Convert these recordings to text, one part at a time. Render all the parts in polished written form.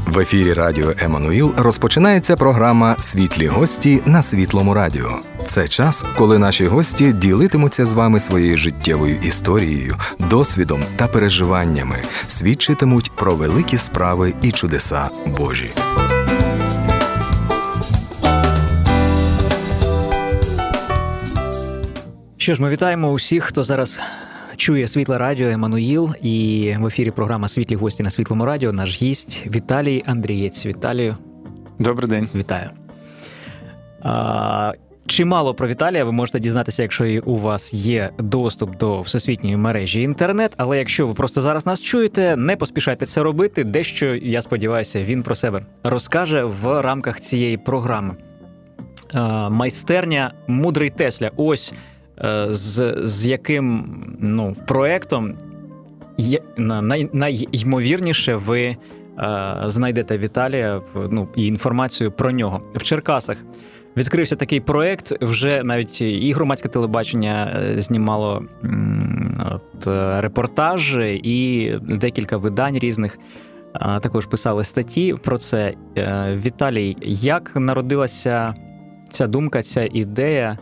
В ефірі Радіо Еммануїл розпочинається програма «Світлі гості» на Світлому радіо. Це час, коли наші гості ділитимуться з вами своєю життєвою історією, досвідом та переживаннями, свідчитимуть про великі справи і чудеса Божі. Що ж, ми вітаємо усіх, хто зараз чує Світле радіо Еммануїл, і в ефірі програма «Світлі гості» на Світлому радіо. Наш гість Віталій Андрієць. Віталію. Добрий день. Вітаю. Чимало про Віталія ви можете дізнатися, якщо у вас є доступ до всесвітньої мережі інтернет, але якщо ви просто зараз нас чуєте, не поспішайте це робити. Дещо, я сподіваюся, він про себе розкаже в рамках цієї програми. Майстерня «Мудрий Тесля». Ось з яким проектом найймовірніше ви знайдете Віталія і інформацію про нього. В Черкасах відкрився такий проект, вже навіть і громадське телебачення знімало репортаж, і декілька видань різних також писали статті про це. Віталій, як народилася ця думка, ця ідея,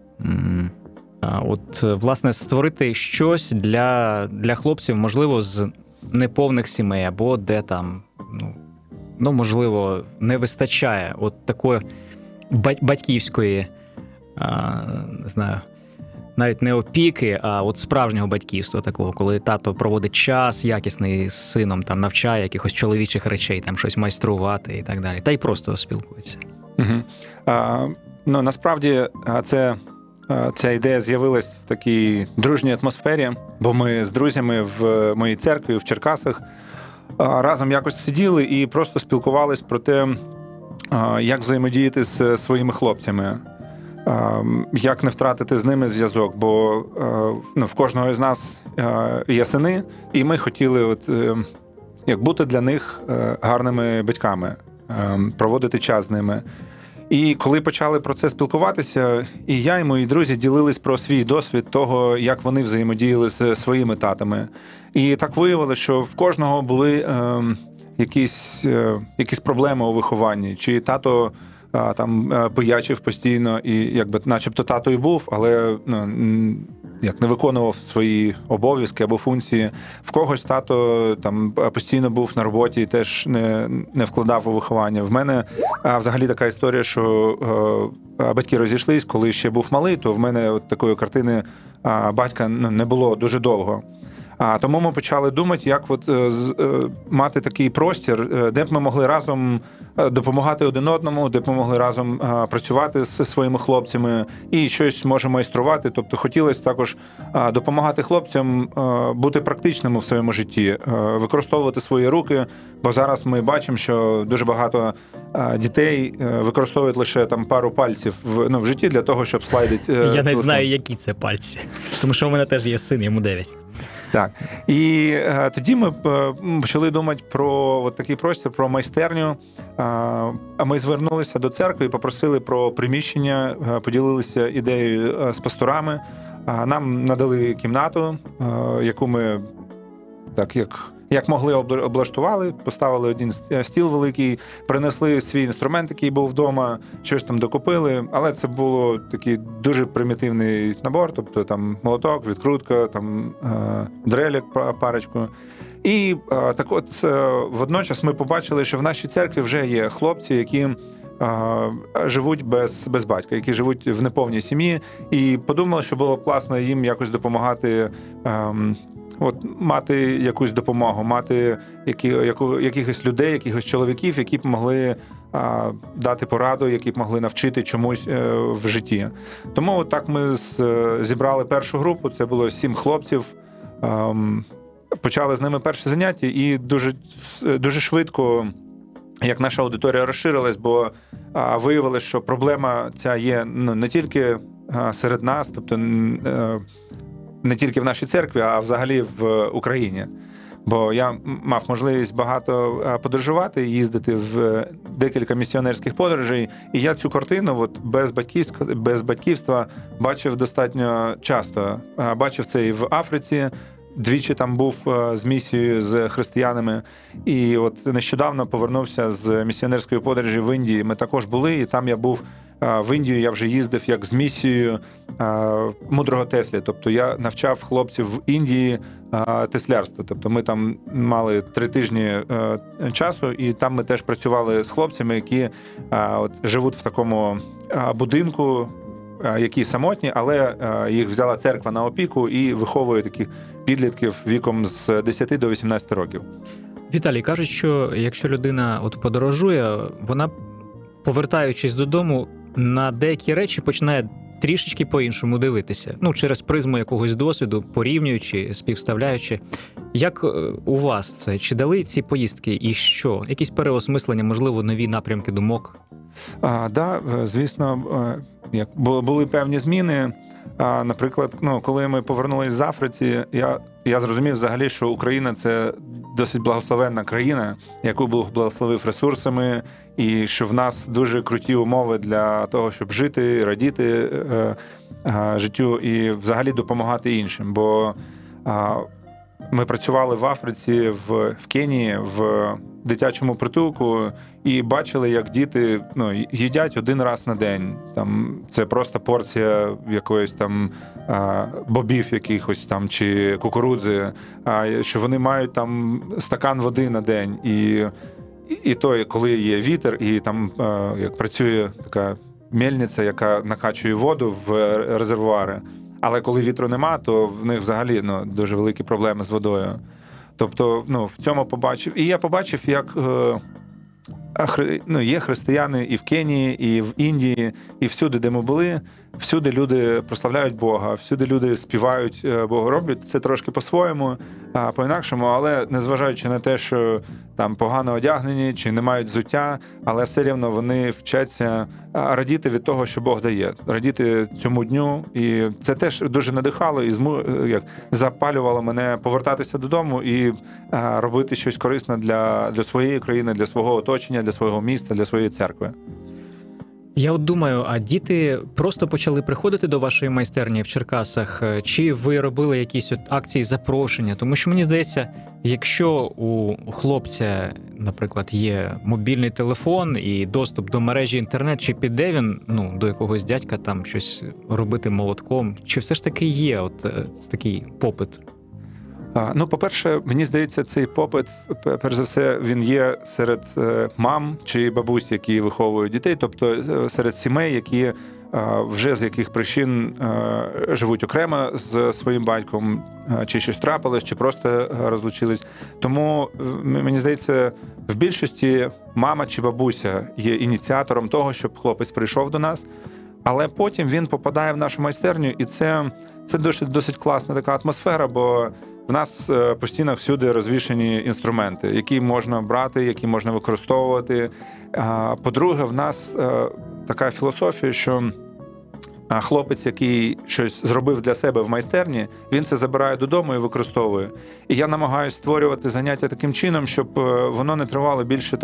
власне, створити щось для хлопців, можливо, з неповних сімей, або де там, можливо, не вистачає такої батьківської, не знаю, навіть не опіки, а справжнього батьківства такого, коли тато проводить час якісний з сином, там навчає якихось чоловічих речей, там щось майструвати і так далі, та й просто спілкується. Насправді, ця ідея з'явилась в такій дружній атмосфері, бо ми з друзями в моїй церкві в Черкасах разом якось сиділи і просто спілкувались про те, як взаємодіяти з своїми хлопцями, як не втратити з ними зв'язок, бо в кожного з нас є сини, і ми хотіли як бути для них гарними батьками, проводити час з ними. І коли почали про це спілкуватися, і я, і мої друзі ділились про свій досвід того, як вони взаємодіяли з своїми татами. І так виявилося, що в кожного були якісь проблеми у вихованні. Чи тато там пиячив постійно, і начебто тато і був, але не виконував свої обов'язки або функції. В когось тато там постійно був на роботі і теж не вкладав у виховання. В мене взагалі така історія, що батьки розійшлись, коли ще був малий, то в мене такої картини батька не було дуже довго. Тому ми почали думати, як мати такий простір, де б ми могли разом допомагати один одному, де б ми могли разом працювати зі своїми хлопцями і щось може майструвати. Тобто хотілося також допомагати хлопцям бути практичними в своєму житті, використовувати свої руки, бо зараз ми бачимо, що дуже багато дітей використовують лише там пару пальців в житті для того, щоб слайдити. Я не знаю, які це пальці, тому що у мене теж є син, йому 9. Так. І тоді ми почали думати про такий простір, про майстерню. Ми звернулися до церкви і попросили про приміщення, поділилися ідеєю з пасторами. Нам надали кімнату, яку ми як могли облаштували, поставили один стіл великий, принесли свій інструмент, який був вдома, щось там докупили, але це було такий дуже примітивний набор, тобто там молоток, відкрутка, там дрелік парочку. І водночас ми побачили, що в нашій церкві вже є хлопці, які живуть без батька, які живуть в неповній сім'ї, і подумали, що було б класно їм якось допомагати, мати якусь допомогу, мати якихось людей, якихось чоловіків, які б могли дати пораду, які б могли навчити чомусь в житті. Тому так ми зібрали першу групу, це було 7 хлопців, почали з ними перші заняття, і дуже швидко, як наша аудиторія розширилась, бо виявилось, що проблема ця є не тільки серед нас, тобто не тільки в нашій церкві, а взагалі в Україні. Бо я мав можливість багато подорожувати, їздити в декілька місіонерських подорожей, і я цю картину без батьківства бачив достатньо часто. Бачив це і в Африці, двічі там був з місією з християнами. І от нещодавно повернувся з місіонерської подорожі в Індії. Ми також були, і там я був в Індію, я вже їздив як з місією мудрого Теслі. Тобто я навчав хлопців в Індії теслярство. Тобто ми там мали 3 тижні часу, і там ми теж працювали з хлопцями, які от живуть в такому будинку, які самотні, але їх взяла церква на опіку і виховує таких підлітків віком з 10 до 18 років. Віталій, кажуть, що якщо людина от подорожує, вона, повертаючись додому, на деякі речі починає трішечки по-іншому дивитися. Ну, через призму якогось досвіду, порівнюючи, співставляючи. Як у вас це? Чи дали ці поїздки і що? Якісь переосмислення, можливо, нові напрямки думок? Да, звісно, були певні зміни. Наприклад, коли ми повернулись з Африці, я зрозумів взагалі, що Україна – це досить благословенна країна, яку Бог благословив ресурсами, і що в нас дуже круті умови для того, щоб жити, радіти життю і взагалі допомагати іншим. Бо ми працювали в Африці, в Кенії, в дитячому притулку і бачили, як діти їдять 1 раз на день. Там це просто порція якоїсь там бобів якихось там чи кукурудзи, що вони мають там стакан води на день. І то, коли є вітер, і там як працює така мельниця, яка накачує воду в резервуари. Але коли вітру нема, то в них взагалі дуже великі проблеми з водою. Тобто, в цьому побачив. І я побачив, як є християни і в Кенії, і в Індії, і всюди, де ми були, всюди люди прославляють Бога, всюди люди співають Богу, роблять це трошки по-своєму, по-інакшому, але незважаючи на те, що там погано одягнені чи не мають взуття, але все рівно вони вчаться радіти від того, що Бог дає, радіти цьому дню. І це теж дуже надихало і запалювало мене повертатися додому і робити щось корисне для своєї країни, для свого оточення, для свого міста, для своєї церкви. Я от думаю, а діти просто почали приходити до вашої майстерні в Черкасах? Чи ви робили якісь акції запрошення? Тому що, мені здається, якщо у хлопця, наприклад, є мобільний телефон і доступ до мережі інтернет, чи піде він до якогось дядька там щось робити молотком? Чи все ж таки є такий попит? По-перше, мені здається, цей попит, перш за все, він є серед мам чи бабусь, які виховують дітей, тобто серед сімей, які вже з яких причин живуть окремо з своїм батьком, чи щось трапилось, чи просто розлучились. Тому, мені здається, в більшості мама чи бабуся є ініціатором того, щоб хлопець прийшов до нас, але потім він попадає в нашу майстерню, і це досить класна така атмосфера, бо в нас постійно всюди розвішені інструменти, які можна брати, які можна використовувати. По-друге, в нас така філософія, що хлопець, який щось зробив для себе в майстерні, він це забирає додому і використовує. І я намагаюся створювати заняття таким чином, щоб воно не тривало більше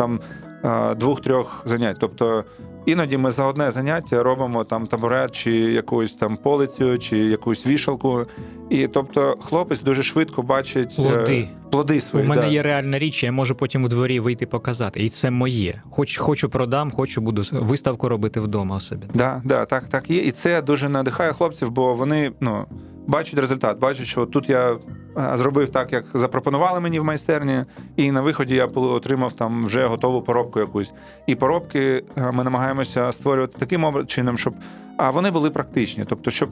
2-3 занять. Тобто іноді ми за одне заняття робимо там табурет, чи якусь там полицю, чи якусь вішалку. І тобто хлопець дуже швидко бачить плоди свої. У мене є реальна річ, я можу потім у дворі вийти показати. І це моє. Хочу продам, буду виставку робити вдома у себе. Так є. І це дуже надихає хлопців, бо вони бачать результат, бачать, що тут я зробив так, як запропонували мені в майстерні, і на виході я отримав там вже готову поробку якусь. І поробки ми намагаємося створювати таким чином, щоб вони були практичні. Тобто, щоб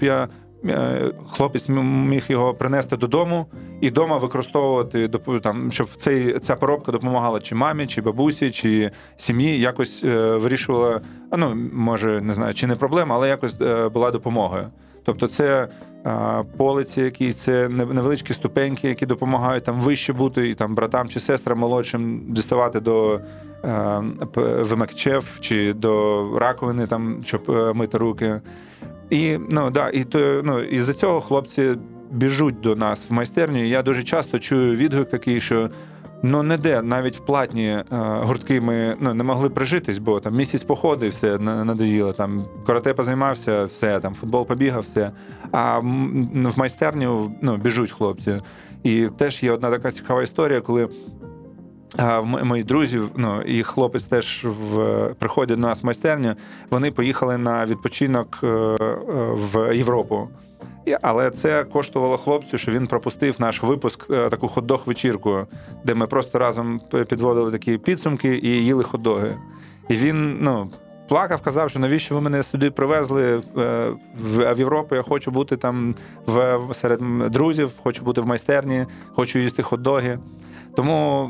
хлопець міг його принести додому і вдома використовувати, щоб ця поробка допомагала чи мамі, чи бабусі, чи сім'ї, якось вирішувала, може, не знаю, чи не проблема, але якось була допомогою. Тобто це полиці, це невеличкі ступеньки, які допомагають там вище бути і там братам чи сестрам молодшим діставати до вимикачів чи до раковини, там, щоб мити руки. І із-за цього хлопці біжуть до нас в майстерню. І я дуже часто чую відгук такий, що ніде, навіть в платні гуртки ми не могли прижитись, бо там місяць походив, все надоїло, там карате позаймався, все, там футбол побігав, все. А в майстерню біжуть хлопці. І теж є одна така цікава історія, коли мої друзі, і хлопець теж приходять до нас в майстерню, вони поїхали на відпочинок в Європу. Але це коштувало хлопцю, що він пропустив наш випуск, таку хот-дог-вечірку, де ми просто разом підводили такі підсумки і їли хот-доги. І він, плакав, казав, що навіщо ви мене сюди привезли в Європу, я хочу бути там серед друзів, хочу бути в майстерні, хочу їсти хот-доги. Тому,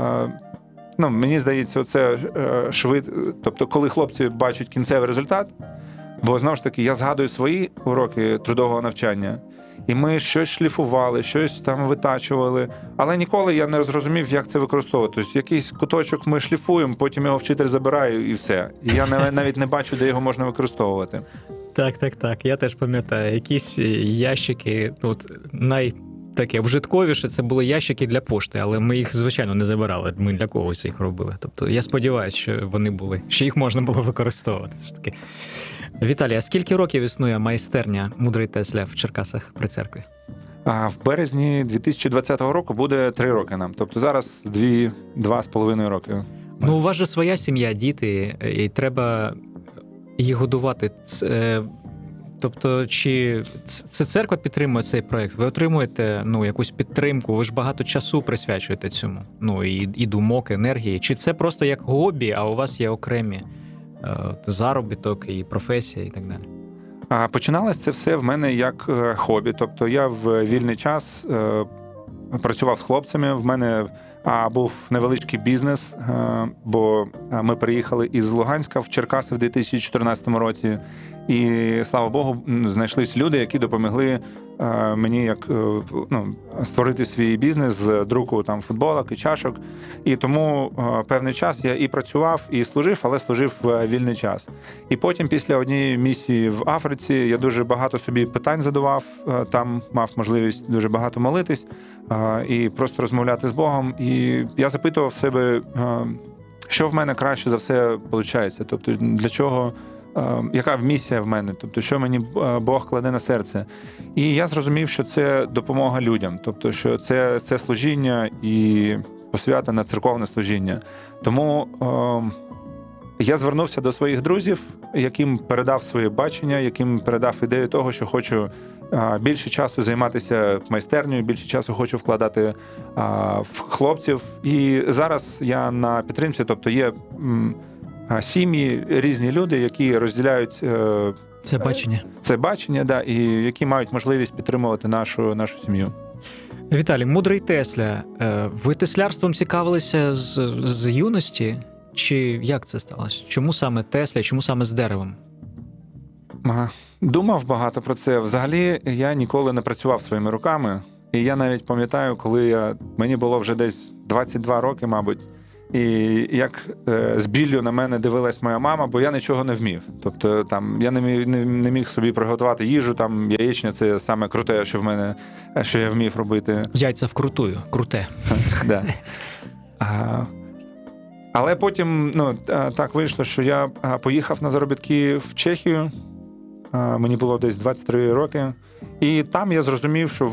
мені здається, це тобто, коли хлопці бачать кінцевий результат, бо, знову ж таки, я згадую свої уроки трудового навчання, і ми щось шліфували, щось там витачували, але ніколи я не зрозумів, як це використовувати. Тобто, якийсь куточок ми шліфуємо, потім його вчитель забирає і все. І я навіть не бачу, де його можна використовувати. Так. Я теж пам'ятаю, якісь ящики, таке вжитковіше, це були ящики для пошти, але ми їх, звичайно, не забирали, ми для когось їх робили. Тобто я сподіваюся, що вони були, що їх можна було використовувати. Віталій, а скільки років існує майстерня «Мудрий Тесля» в Черкасах при церкві? В березні 2020 року буде 3 роки нам. Тобто зараз 2,5 роки. У вас же своя сім'я, діти, і треба їх годувати. Тобто, чи це церква підтримує цей проєкт? Ви отримуєте якусь підтримку, ви ж багато часу присвячуєте цьому, і думок, енергії. Чи це просто як хобі, а у вас є окремі заробіток і професія і так далі? Починалось це все в мене як хобі. Тобто я в вільний час працював з хлопцями, в мене був невеличкий бізнес, бо ми переїхали із Луганська в Черкаси в 2014 році. І, слава Богу, знайшлись люди, які допомогли мені створити свій бізнес з друку футболок і чашок. І тому певний час я і працював, і служив, але служив в вільний час. І потім, після однієї місії в Африці, я дуже багато собі питань задавав, там мав можливість дуже багато молитись і просто розмовляти з Богом. І я запитував себе, що в мене краще за все виходить, тобто для чого, яка місія в мене, тобто що мені Бог кладе на серце. І я зрозумів, що це допомога людям, тобто що це служіння і посвята на церковне служіння. Тому я звернувся до своїх друзів, яким передав своє бачення, яким передав ідею того, що хочу більше часу займатися майстернею, більше часу хочу вкладати в хлопців. І зараз я на підтримці, тобто є сім'ї, різні люди, які розділяють це бачення, да, і які мають можливість підтримувати нашу сім'ю. Віталій, «Мудрий Тесля», ви теслярством цікавилися з юності? Чи як це сталося? Чому саме Тесля, чому саме з деревом? Думав багато про це. Взагалі, я ніколи не працював своїми руками. І я навіть пам'ятаю, коли мені було вже десь 22 роки, мабуть, і як з біллю на мене дивилась моя мама, бо я нічого не вмів. Тобто я не міг собі приготувати їжу, яєчня – це саме круте, що я вмів робити. Яйця вкрутую, круте. Да. Але потім так вийшло, що я поїхав на заробітки в Чехію, мені було десь 23 роки, і там я зрозумів, що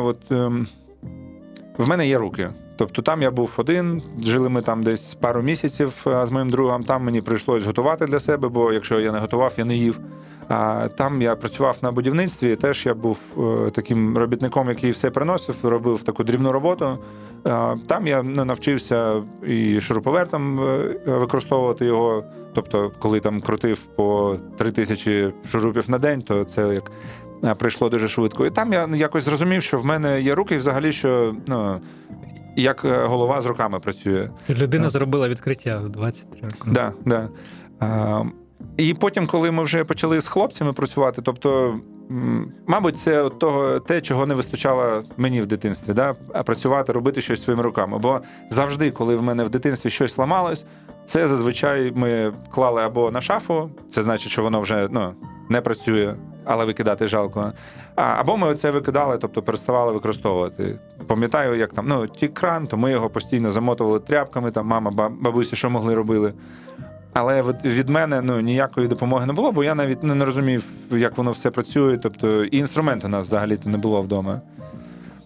в мене є руки. Тобто там я був один, жили ми там десь пару місяців з моїм другом, там мені прийшлось готувати для себе, бо якщо я не готував, я не їв. Там я працював на будівництві, теж я був таким робітником, який все приносив, робив таку дрібну роботу. Там я навчився і шуруповертом використовувати його, тобто коли там крутив по 3000 шурупів на день, то це як прийшло дуже швидко. І там я якось зрозумів, що в мене є руки, і взагалі, що як голова з руками працює. Людина зробила відкриття в 23 роки. Да. І потім, коли ми вже почали з хлопцями працювати, тобто, мабуть, це те, чого не вистачало мені в дитинстві, да? Працювати, робити щось своїми руками. Бо завжди, коли в мене в дитинстві щось ламалось, це зазвичай ми клали або на шафу, це значить, що воно вже не працює, але викидати жалко. Або ми це викидали, тобто переставали використовувати. Пам'ятаю, як там, тік кран, то ми його постійно замотували тряпками, там мама, бабусі, що могли, робили. Але від мене ніякої допомоги не було, бо я навіть не розумів, як воно все працює, тобто і інструменту у нас взагалі-то не було вдома.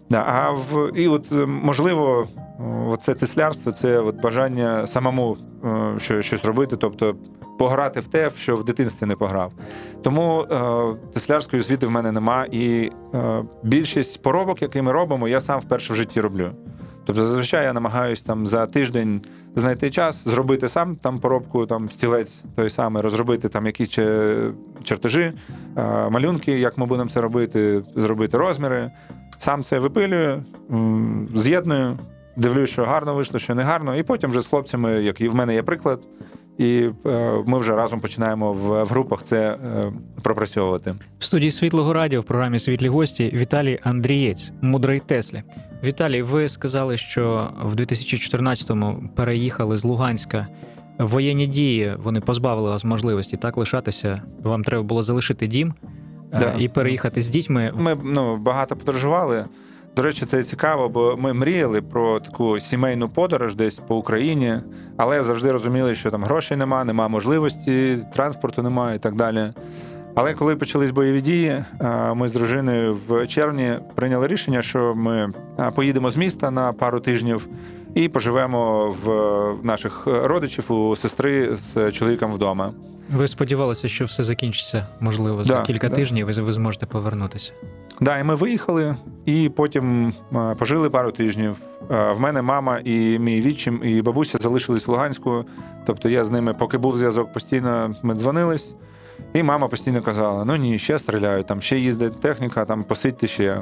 Да, і от, можливо, це теслярство, це от бажання самому щось робити, тобто пограти в те, в що в дитинстві не пограв. Тому теслярської освіти в мене нема, і більшість поробок, які ми робимо, я сам вперше в житті роблю. Тобто зазвичай я намагаюся там за тиждень знайти час, зробити сам там поробку, там стілець той самий, розробити там якісь чертежі, малюнки, як ми будемо це робити, зробити розміри. Сам це випилюю, з'єдную, дивлюсь, що гарно вийшло, що не гарно, і потім вже з хлопцями, як і в мене є приклад, і ми вже разом починаємо в групах це пропрацьовувати. В студії Світлого радіо в програмі «Світлі гості» Віталій Андрієць, мудрий Теслі. Віталій, ви сказали, що в 2014-му переїхали з Луганська. Воєнні дії, вони позбавили вас можливості так лишатися. Вам треба було залишити дім і переїхати з дітьми. Ми багато подорожували. До речі, це цікаво, бо ми мріяли про таку сімейну подорож десь по Україні, але завжди розуміли, що там грошей нема можливості, транспорту немає і так далі. Але коли почались бойові дії, ми з дружиною в червні прийняли рішення, що ми поїдемо з міста на пару тижнів і поживемо в наших родичів, у сестри з чоловіком вдома. Ви сподівалися, що все закінчиться, можливо, за кілька тижнів, і ви зможете повернутися? Так, і ми виїхали, і потім пожили пару тижнів. В мене мама і мій відчим, і бабуся залишились в Луганську. Тобто я з ними, поки був зв'язок, постійно ми дзвонились. І мама постійно казала, ну ні, ще стріляють, там ще їздить техніка, там посидьте ще.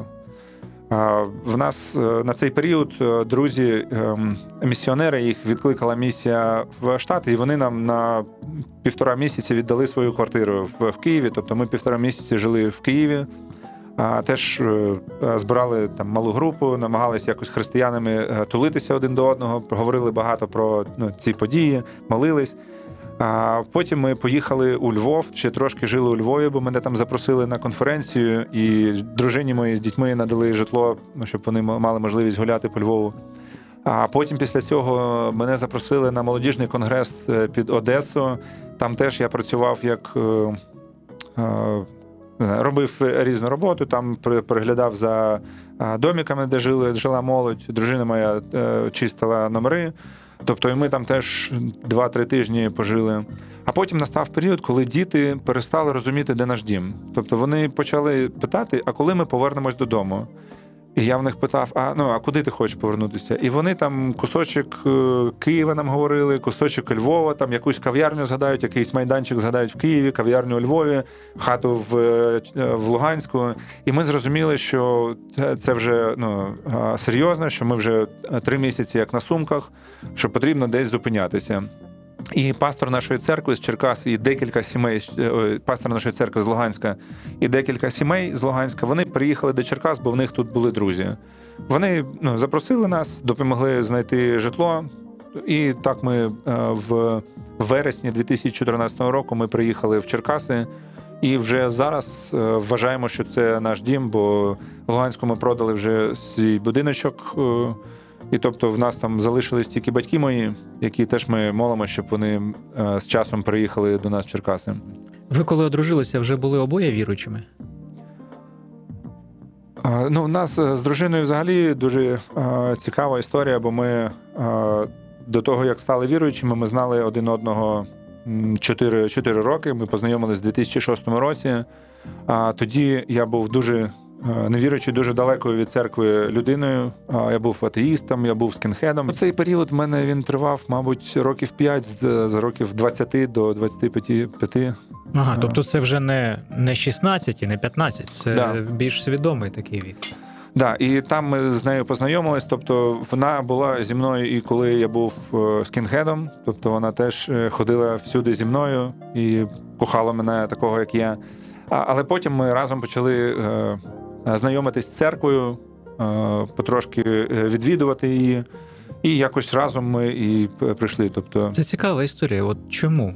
В нас на цей період друзі, місіонери, їх відкликала місія в Штати, і вони нам на 1,5 місяці віддали свою квартиру в Києві. Тобто ми 1,5 місяці жили в Києві. Теж збирали там малу групу, намагалися якось християнами тулитися один до одного, говорили багато про ці події, молились. А потім ми поїхали у Львов, ще трошки жили у Львові, бо мене там запросили на конференцію, і дружині моїй з дітьми надали житло, щоб вони мали можливість гуляти по Львову. А потім після цього мене запросили на молодіжний конгрес під Одесу. Там теж я працював як... робив різну роботу, там приглядав за домиками, де жила молодь. Дружина моя чистила номери. Тобто і ми там теж 2-3 тижні пожили. А потім настав період, коли діти перестали розуміти, де наш дім. Тобто вони почали питати, а коли ми повернемось додому? І я в них питав, а куди ти хочеш повернутися? І вони там кусочок Києва нам говорили, кусочок Львова, там якусь кав'ярню згадають, якийсь майданчик згадають в Києві, кав'ярню у Львові, хату в Луганську. І ми зрозуміли, що це вже серйозно, що ми вже 3 місяці як на сумках, що потрібно десь зупинятися. І пастор нашої церкви з Черкас і декілька сімей, пастор нашої церкви з Луганська і декілька сімей з Луганська, вони приїхали до Черкас, бо в них тут були друзі. Вони запросили нас, допомогли знайти житло, і так ми в вересні 2014 року ми приїхали в Черкаси, і вже зараз вважаємо, що це наш дім, бо в Луганську ми продали вже свій будиночок. І тобто в нас там залишились тільки батьки мої, які теж ми молимо, щоб вони з часом приїхали до нас в Черкаси. Ви коли одружилися, вже були обоє віруючими? У нас з дружиною взагалі дуже цікава історія, бо ми до того, як стали віруючими, ми знали один одного 4 роки. Ми познайомилися в 2006 році. Тоді я був дуже невіруючи, дуже далекою від церкви людиною. Я був атеїстом, я був скінхедом. Цей період в мене він тривав, мабуть, років 5, з років 20 до 25. Ага, тобто це вже не 16 і не 15, це більш свідомий такий вік. Так, і там ми з нею познайомились, тобто вона була зі мною і коли я був скінхедом, тобто вона теж ходила всюди зі мною і кохала мене такого, як я. Але потім ми разом почали знайомитись з церквою, потрошки відвідувати її, і якось разом ми і прийшли. Тобто... Це цікава історія. От чому?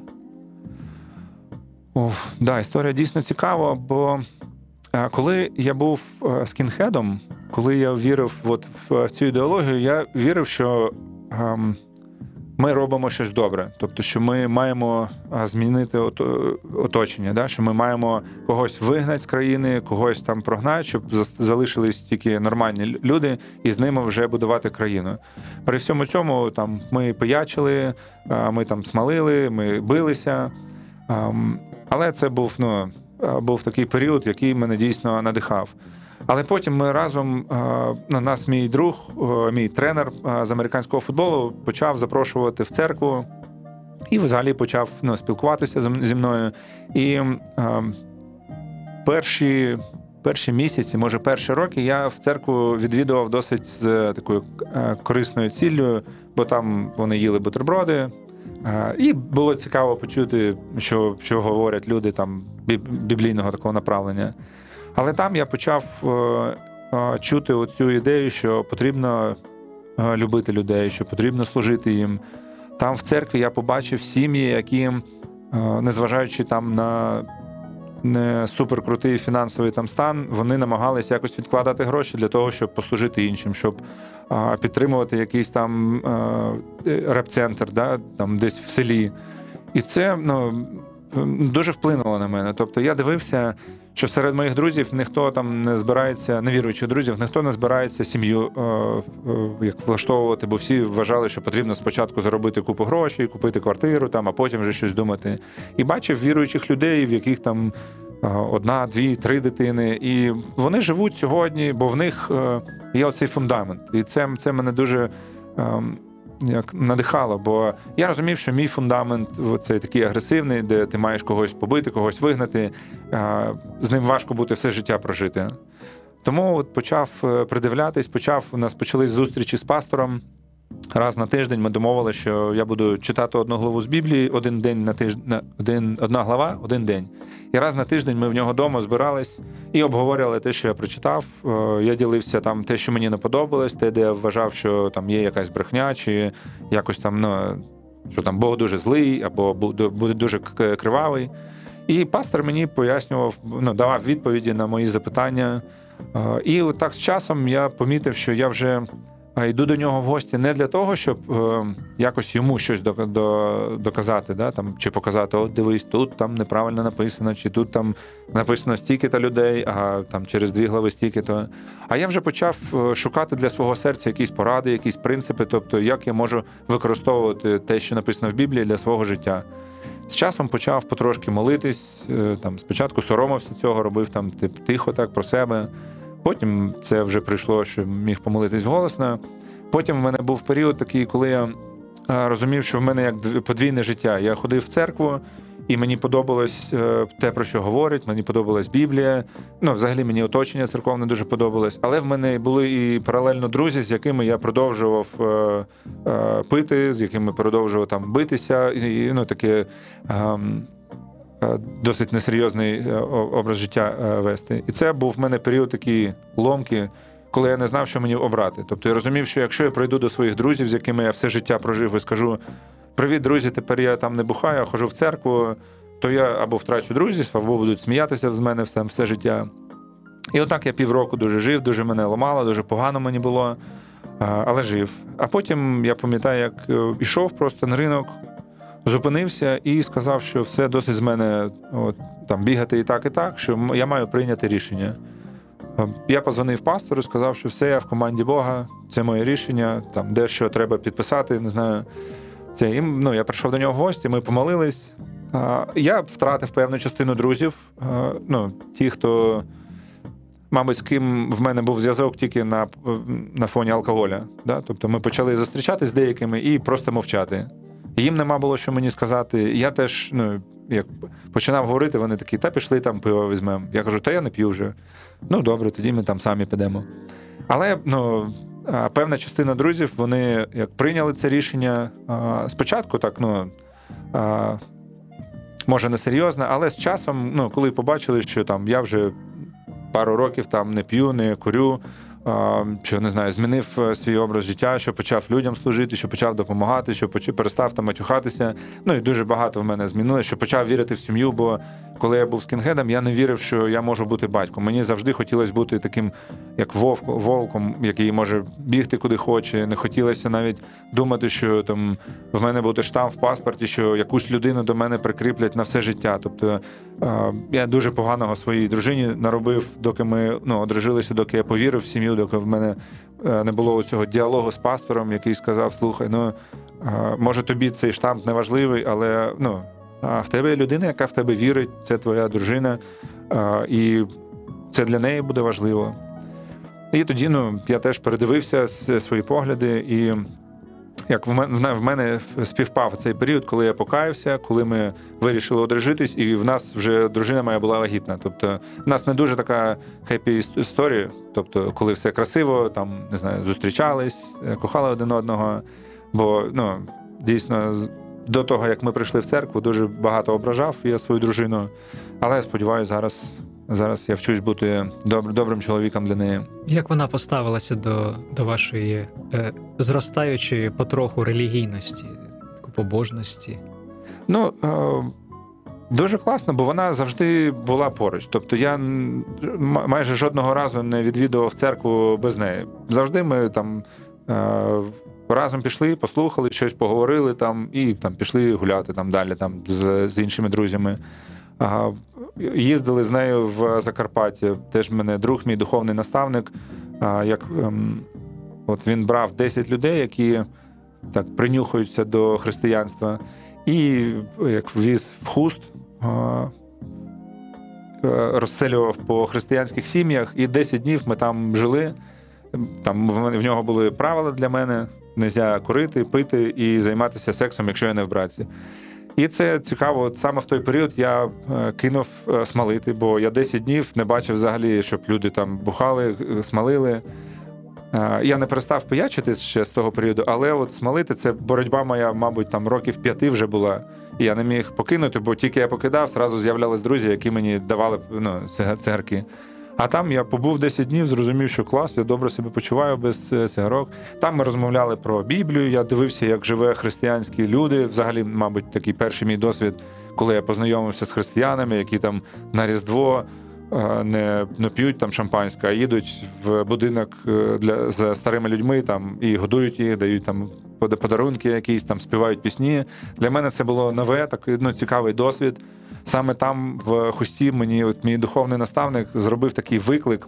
Історія дійсно цікава, бо коли я був скінхедом, коли я вірив в цю ідеологію, я вірив, що ми робимо щось добре. Тобто, що ми маємо змінити оточення, да? Що ми маємо когось вигнати з країни, когось там прогнати, щоб залишились тільки нормальні люди, і з ними вже будувати країну. При всьому цьому там ми пиячили, ми там смалили, ми билися. Але це був такий період, який мене дійсно надихав. Але потім ми разом, нас мій друг, мій тренер з американського футболу почав запрошувати в церкву і взагалі почав спілкуватися зі мною. І перші місяці, може перші роки, я в церкву відвідував досить з такою корисною ціллю, бо там вони їли бутерброди. І було цікаво почути, що говорять люди там біблійного такого направлення. Але там я почав чути оцю ідею, що потрібно любити людей, що потрібно служити їм. Там в церкві я побачив сім'ї, які, незважаючи там на не суперкрутий фінансовий там стан, вони намагалися якось відкладати гроші для того, щоб послужити іншим, щоб підтримувати якийсь там реп-центр, да, там десь в селі. І це дуже вплинуло на мене. Тобто я дивився, що серед моїх друзів ніхто там не збирається, невіруючих друзів, ніхто не збирається сім'ю як влаштовувати, бо всі вважали, що потрібно спочатку заробити купу грошей, купити квартиру, там, а потім вже щось думати. І бачив віруючих людей, в яких там 1, 2, 3 дитини. І вони живуть сьогодні, бо в них є оцей фундамент. І це мене дуже надихало, бо я розумів, що мій фундамент цей такий агресивний, де ти маєш когось побити, когось вигнати, з ним важко бути все життя прожити. Тому от почав придивлятись, у нас почались зустрічі з пастором. Раз на тиждень ми домовилися, що я буду читати одну главу з Біблії, одна глава, один день. І раз на тиждень ми в нього вдома збирались і обговорювали те, що я прочитав. Я ділився там те, що мені не подобалось, те, де я вважав, що там є якась брехня, чи якось там, що там Бог дуже злий, або буде дуже кривавий. І пастор мені пояснював, давав відповіді на мої запитання. І от так з часом я помітив, що я вже йду до нього в гості не для того, щоб якось йому щось доказати, да, там, чи показати, от дивись, тут там неправильно написано, чи тут там написано стільки-то людей, а там через 2 глави стільки-то. А я вже почав шукати для свого серця якісь поради, якісь принципи, тобто як я можу використовувати те, що написано в Біблії, для свого життя. З часом почав потрошки молитись, там, спочатку соромився цього, робив там тихо так про себе. Потім це вже прийшло, що міг помолитись голосно. Потім в мене був період такий, коли я розумів, що в мене як подвійне життя. Я ходив в церкву, і мені подобалось те, про що говорять, мені подобалась Біблія. Взагалі мені оточення церковне дуже подобалось. Але в мене були і паралельно друзі, з якими я продовжував пити, з якими продовжував там битися. І таке досить несерйозний образ життя вести. І це був в мене період такий ломки, коли я не знав, що мені обрати. Тобто я розумів, що якщо я прийду до своїх друзів, з якими я все життя прожив, і скажу: привіт, друзі, тепер я там не бухаю, а ходжу в церкву, то я або втрачу друзів, або будуть сміятися з мене все життя. І отак я півроку дуже жив, дуже мене ламало, дуже погано мені було, але жив. А потім я пам'ятаю, як ішов просто на ринок, зупинився і сказав, що все досить з мене там бігати і так, що я маю прийняти рішення. Я позвонив пастору, сказав, що все, я в команді Бога, це моє рішення, там дещо треба підписати, не знаю. Я прийшов до нього в гості, ми помолились. Я втратив певну частину друзів, ті, хто, мабуть, з ким в мене був зв'язок тільки на фоні алкоголя. Да? Тобто ми почали зустрічатись з деякими і просто мовчати. Їм нема було, що мені сказати. Я теж, як починав говорити, вони такі: та пішли там пиво візьмемо. Я кажу: та я не п'ю вже. Добре, тоді ми там самі підемо. Але, певна частина друзів, вони як прийняли це рішення спочатку, так, може не серйозно, але з часом, коли побачили, що там я вже пару років там не п'ю, не курю, що, не знаю, змінив свій образ життя, що почав людям служити, що почав допомагати, що перестав там матюхатися. Ну і дуже багато в мене змінилося, що почав вірити в сім'ю, бо коли я був скінхедом, я не вірив, що я можу бути батьком. Мені завжди хотілося бути таким, як вовком, який може бігти куди хоче. Не хотілося навіть думати, що там в мене буде штамп в паспорті, що якусь людину до мене прикріплять на все життя. Тобто я дуже поганого своїй дружині наробив, доки ми одружилися, доки я повірив в сім'ю, доки в мене не було цього діалогу з пастором, який сказав: слухай, може тобі цей штамп не важливий, але в тебе є людина, яка в тебе вірить, це твоя дружина, і це для неї буде важливо. І тоді я теж передивився свої погляди, і як в мене співпав цей період, коли я покаявся, коли ми вирішили одружитись, і в нас вже дружина моя була вагітна. Тобто в нас не дуже така хеппі історія, тобто коли все красиво, там, не знаю, зустрічались, кохали один одного, бо, дійсно, до того, як ми прийшли в церкву, дуже багато ображав я свою дружину, але я сподіваюся, зараз я вчусь бути добрим чоловіком для неї. Як вона поставилася до вашої зростаючої потроху релігійності, побожності? Дуже класно, бо вона завжди була поруч. Тобто я майже жодного разу не відвідував церкву без неї. Завжди ми там разом пішли, послухали, щось поговорили там і там пішли гуляти там далі там з іншими друзями. Їздили з нею в Закарпаття. Теж мене друг, мій духовний наставник. От він брав 10 людей, які так принюхуються до християнства, і як віз в Хуст, розселював по християнських сім'ях, і 10 днів ми там жили. Там в нього були правила для мене: нельзя курити, пити і займатися сексом, якщо я не в браці. І це цікаво, от саме в той період я кинув смалити, бо я 10 днів не бачив взагалі, щоб люди там бухали, смалили. Я не перестав пиячити ще з того періоду, але от смалити — це боротьба моя, мабуть, там років 5 вже була. І я не міг покинути, бо тільки я покидав, зразу з'являлись друзі, які мені давали цигарки. А там я побув 10 днів, зрозумів, що клас, я добре себе почуваю без цигарок. Там ми розмовляли про Біблію, я дивився, як живе християнські люди. Взагалі, мабуть, такий перший мій досвід, коли я познайомився з християнами, які там на Різдво не п'ють там шампанське, а їдуть в будинок з старими людьми там і годують їх, дають там подарунки якісь, там співають пісні. Для мене це було нове, такий цікавий досвід. Саме там, в Хусті, мій духовний наставник зробив такий виклик.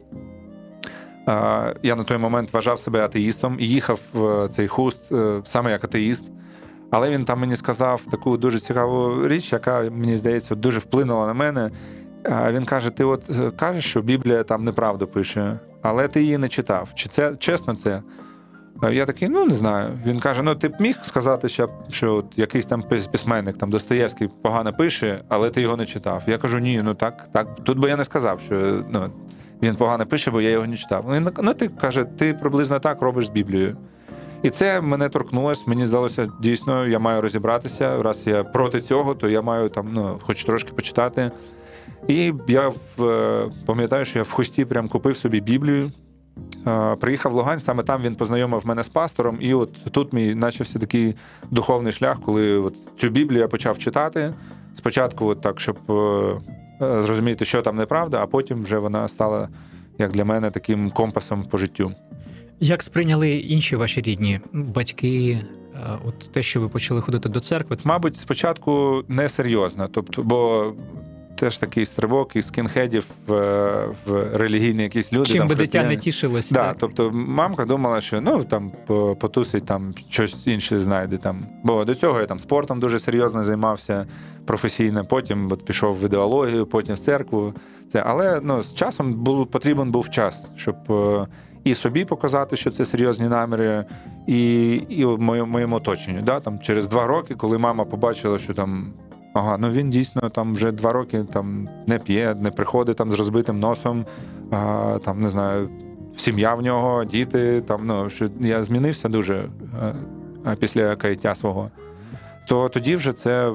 Я на той момент вважав себе атеїстом і їхав в цей Хуст саме як атеїст. Але він там мені сказав таку дуже цікаву річ, яка, мені здається, дуже вплинула на мене. Він каже: ти от кажеш, що Біблія там неправду пише, але ти її не читав. Чи це чесно це? Я такий: не знаю. Він каже: ти б міг сказати, що от якийсь там письменник, там Достоєвський, погано пише, але ти його не читав. Я кажу: ні, так. Тут би я не сказав, що він погано пише, бо я його не читав. Він ти, каже, ти приблизно так робиш з Біблією. І це мене торкнулося. Мені здалося, дійсно, я маю розібратися. Раз я проти цього, то я маю там, хоч трошки почитати. І я пам'ятаю, що я в Хусті прям купив собі Біблію. Приїхав в Луганськ, саме там він познайомив мене з пастором, і от тут мій почався такий духовний шлях, коли от цю Біблію я почав читати. Спочатку от так, щоб зрозуміти, що там неправда, а потім вже вона стала, як для мене, таким компасом по життю. Як сприйняли інші ваші рідні, батьки, от те, що ви почали ходити до церкви? Мабуть, спочатку несерйозно, бо теж такий стрибок із скінхедів в релігійні якісь люди. Чим би дитя не тішилось. Так, тобто мамка думала, що там потусить, там щось інше знайде. Там. Бо до цього я там спортом дуже серйозно займався професійно, потім пішов в ідеологію, потім в церкву. Але з часом потрібен був час, щоб і собі показати, що це серйозні наміри, і моєму оточенню. Да? Там, через 2 роки, коли мама побачила, що там він дійсно там вже 2 роки там не п'є, не приходить там з розбитим носом, там, не знаю, сім'я в нього, діти, там, що я змінився дуже після каяття свого. То тоді вже це,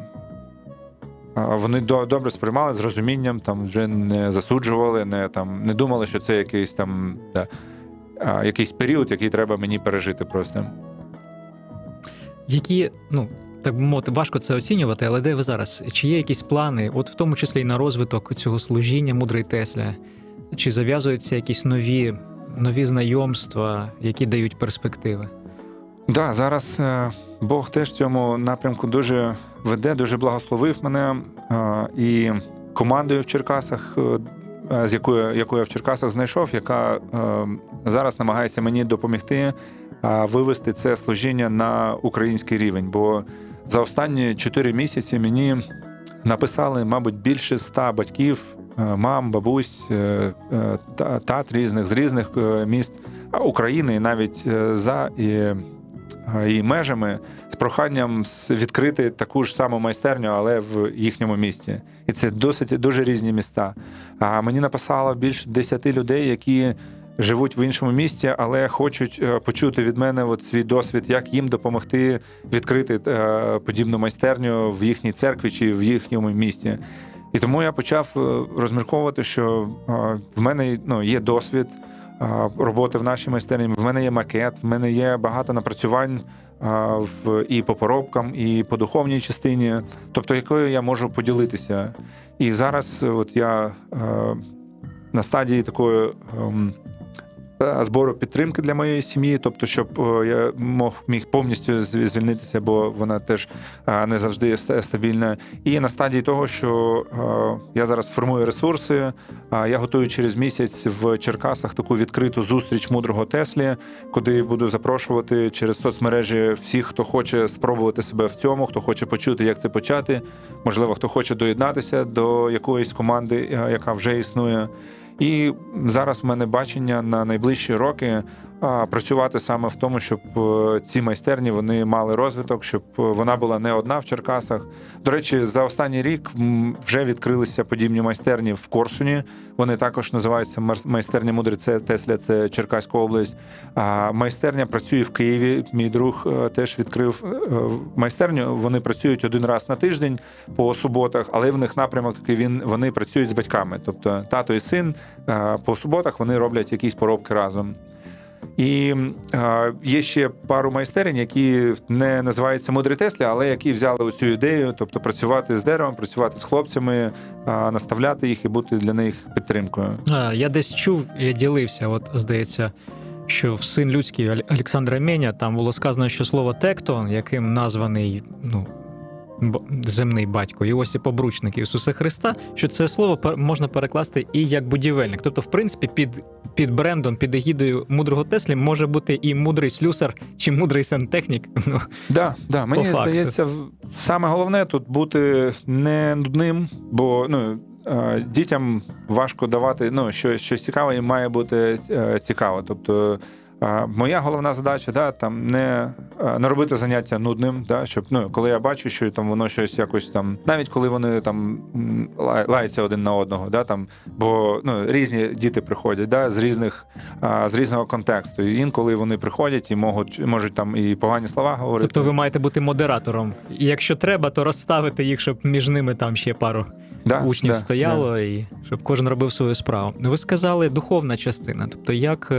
вони добре сприймали з розумінням, там вже не засуджували, не думали, що це якийсь там. Да. якийсь період, який треба мені пережити просто. Які, так би мовити, важко це оцінювати, але де ви зараз? Чи є якісь плани, от в тому числі і на розвиток цього служіння мудрої Теслі? Чи зав'язуються якісь нові знайомства, які дають перспективи? Да, зараз Бог теж в цьому напрямку дуже веде, дуже благословив мене. І командою в Черкасах, яку я в Черкасах знайшов, яка зараз намагається мені допомогти вивести це служіння на український рівень. Бо за останні 4 місяці мені написали, мабуть, більше 100 батьків, мам, бабусь, тат різних, з різних міст України, навіть за і межами, з проханням відкрити таку ж саму майстерню, але в їхньому місті. І це дуже різні міста. А мені написало більше 10 людей, які живуть в іншому місті, але хочуть почути від мене свій досвід, як їм допомогти відкрити подібну майстерню в їхній церкві чи в їхньому місті. І тому я почав розмірковувати, що в мене є досвід роботи в нашій майстерні, в мене є макет, в мене є багато напрацювань і по поробкам, і по духовній частині, тобто якою я можу поділитися. І зараз я на стадії такої збору підтримки для моєї сім'ї, тобто, щоб я міг повністю звільнитися, бо вона теж не завжди стабільна. І на стадії того, що я зараз формую ресурси, я готую через місяць в Черкасах таку відкриту зустріч мудрого Теслі, куди буду запрошувати через соцмережі всіх, хто хоче спробувати себе в цьому, хто хоче почути, як це почати, можливо, хто хоче доєднатися до якоїсь команди, яка вже існує. І зараз в мене бачення на найближчі роки працювати саме в тому, щоб ці майстерні вони мали розвиток, щоб вона була не одна в Черкасах. До речі, за останній рік вже відкрилися подібні майстерні в Корсуні. Вони також називаються майстерня мудрої Теслі, це Черкаська область. Майстерня працює в Києві. Мій друг теж відкрив майстерню. Вони працюють один раз на тиждень по суботах, але в них напрямок такий, вони працюють з батьками. Тобто тато і син по суботах вони роблять якісь поробки разом. І є ще пару майстерень, які не називаються мудрі Теслі, але які взяли цю ідею, тобто працювати з деревом, працювати з хлопцями, наставляти їх і бути для них підтримкою. Я десь чув, я ділився, здається, що в «Син людський» Олександра Меня там було сказано, що слово «тектон», яким названий, земний батько Іосип Обручник Ісуса Христа, що це слово можна перекласти і як будівельник. Тобто, в принципі, під брендом, під егідою мудрого Теслі може бути і мудрий слюсар, чи мудрий сантехнік. Да. Мені здається, саме головне тут бути не нудним, бо дітям важко давати щось цікаве, і має бути цікаво. Тобто моя головна задача, там не робити заняття нудним, щоб коли я бачу, що там воно щось якось там, навіть коли вони там лаються один на одного, бо різні діти приходять, з різного контексту. І інколи вони приходять і можуть там і погані слова говорити. Тобто ви маєте бути модератором. І якщо треба, то розставити їх, щоб між ними там ще пару учнів стояло, і щоб кожен робив свою справу. Ви сказали духовна частина, тобто як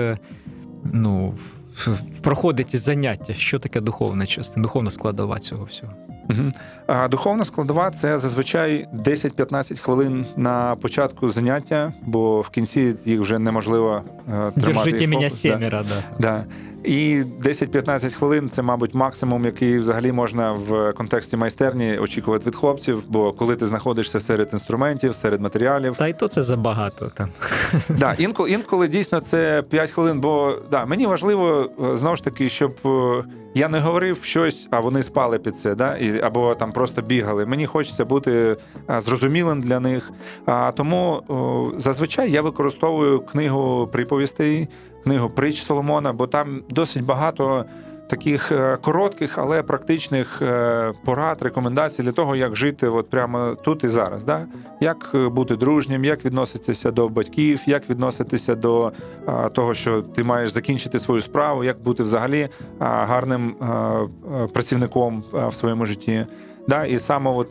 проходить заняття, що таке духовна частина, духовна складова цього всього? Духовна складова – це зазвичай 10-15 хвилин на початку заняття, бо в кінці їх вже неможливо тримати. Держите мене семеро, да. І 10-15 хвилин – це, мабуть, максимум, який взагалі можна в контексті майстерні очікувати від хлопців, бо коли ти знаходишся серед інструментів, серед матеріалів. Та й то це забагато там. Інколи дійсно це 5 хвилин, бо мені важливо, знову ж таки, щоб я не говорив щось, а вони спали під це, або там просто бігали. Мені хочеться бути зрозумілим для них. Тому зазвичай я використовую книгу приповістей, книгу притч Соломона, бо там досить багато таких коротких, але практичних порад, рекомендацій для того, як жити прямо тут і зараз. Як бути дружнім, як відноситися до батьків, як відноситися до того, що ти маєш закінчити свою справу, як бути взагалі гарним працівником в своєму житті. І саме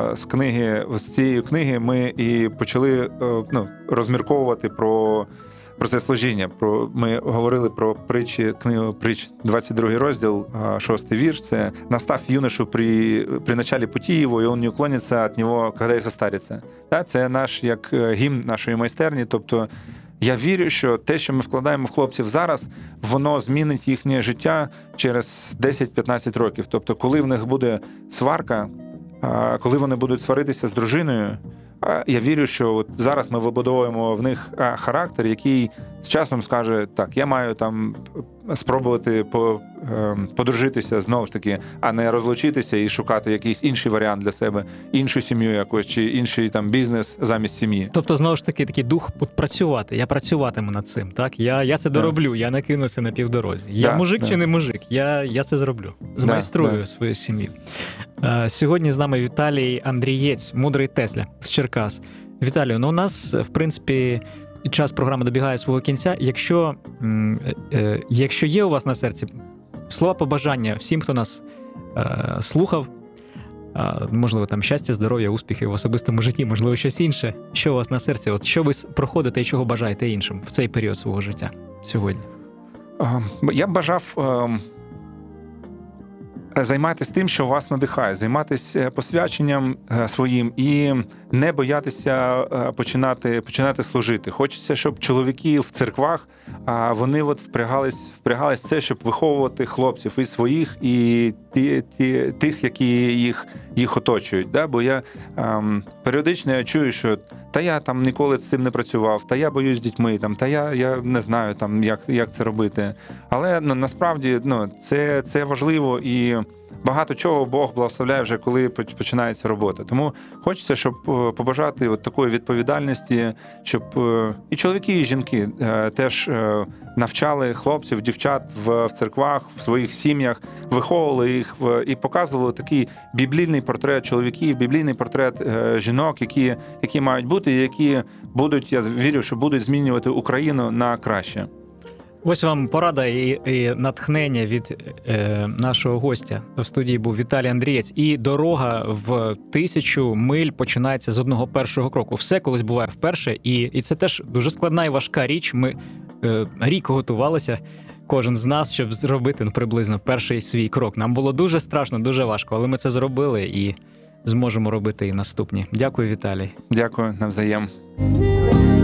з цієї книги ми і почали розмірковувати про про це служіння. Ми говорили про притчі, книгу притч, 22 розділ, 6 вірш. Це «Настав юношу при начале пути его, и он не уклонится от него, когда и состарится». Це наш як гімн нашої майстерні. Тобто я вірю, що те, що ми вкладаємо в хлопців зараз, воно змінить їхнє життя через 10-15 років. Тобто, коли в них буде сварка, коли вони будуть сваритися з дружиною, я вірю, що от зараз ми вибудовуємо в них характер, який з часом скаже, так, я маю там спробувати подружитися знову ж таки, а не розлучитися і шукати якийсь інший варіант для себе, іншу сім'ю якусь, чи інший там бізнес замість сім'ї. Тобто, знову ж таки, такий дух працювати, я працюватиму над цим, так? Я це дороблю, я не кинуся на півдорозі. Я мужик чи не мужик? Я це зроблю. Змайструю свою сім'ю. Сьогодні з нами Віталій Андрієць, мудрий Тесля з Черкас. Віталію, у нас, в принципі, час програми добігає свого кінця. Якщо є у вас на серці слова побажання всім, хто нас слухав, можливо, там щастя, здоров'я, успіхи в особистому житті, можливо, щось інше, що у вас на серці, от що ви проходите і чого бажаєте іншим в цей період свого життя сьогодні? Я б бажав займатися тим, що вас надихає, займатися посвяченням своїм і не боятися починати служити. Хочеться, щоб чоловіки в церквах, вони от впрягались в це, щоб виховувати хлопців і своїх, і тих, які їх оточують. Да? Бо я періодично чую, що та я там ніколи з цим не працював, та я боюсь з дітьми, там, та я не знаю, там, як це робити. Але насправді це важливо, і багато чого Бог благословляє вже, коли починається робота. Тому хочеться, щоб побажати от такої відповідальності, щоб і чоловіки, і жінки теж навчали хлопців, дівчат в церквах, в своїх сім'ях, виховували їх і показували такий біблійний портрет чоловіків, біблійний портрет жінок, які мають бути, і які будуть, я вірю, що будуть змінювати Україну на краще. Ось вам порада і натхнення від нашого гостя. В студії був Віталій Андрієць. І дорога в 1000 миль починається з одного першого кроку. Все колись буває вперше, і це теж дуже складна і важка річ. Ми рік готувалися, кожен з нас, щоб зробити приблизно перший свій крок. Нам було дуже страшно, дуже важко, але ми це зробили і зможемо робити і наступні. Дякую, Віталій. Дякую, навзаєм.